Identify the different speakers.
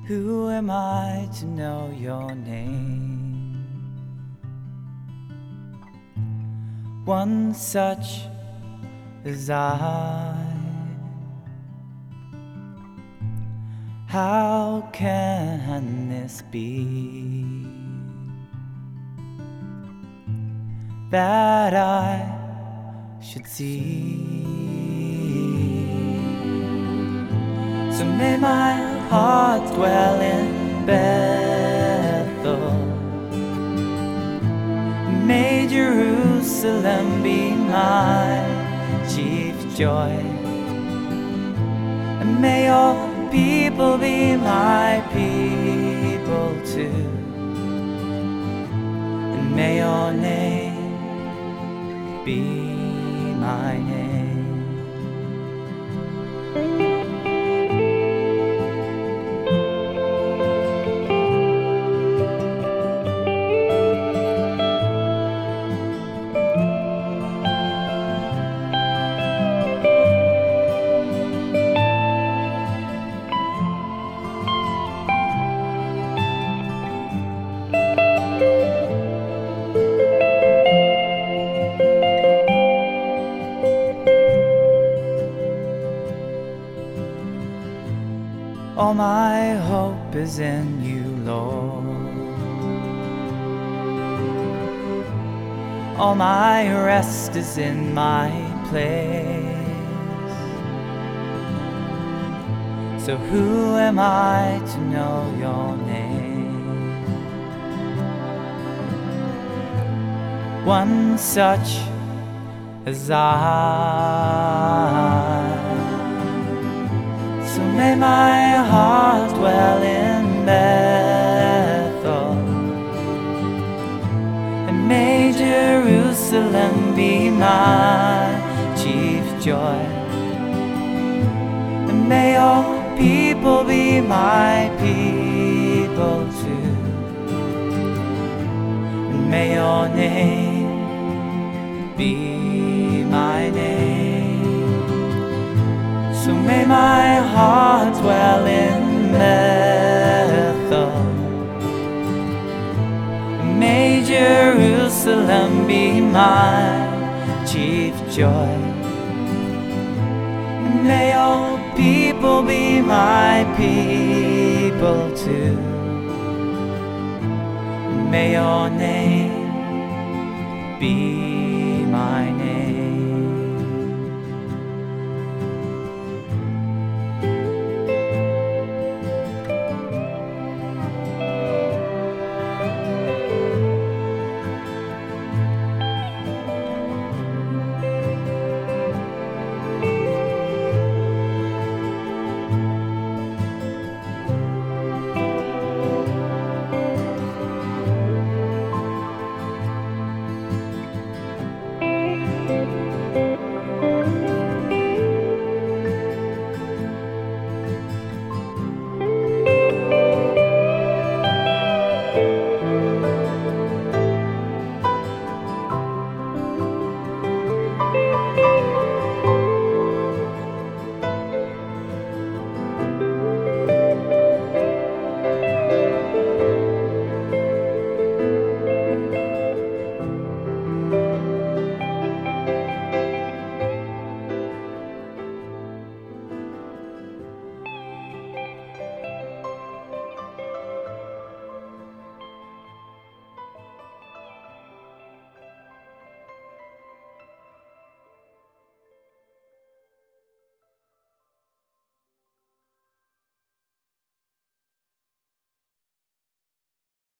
Speaker 1: Who am I to know your name? One such as I. How can this be that I should see? So may my heart dwell in Bethel, may Jerusalem be my chief joy, and may all people be my people too, and may your name be my name. All my hope is in you, Lord. All my rest is in my place. So who am I to know your name? One such as I. So may my heart dwell in Bethel, and may Jerusalem be my chief joy, and may all people be my people too, and may your name be my name. So may my heart dwell in Bethel, may Jerusalem be my chief joy, and may all people be my people too, and may your name be my name.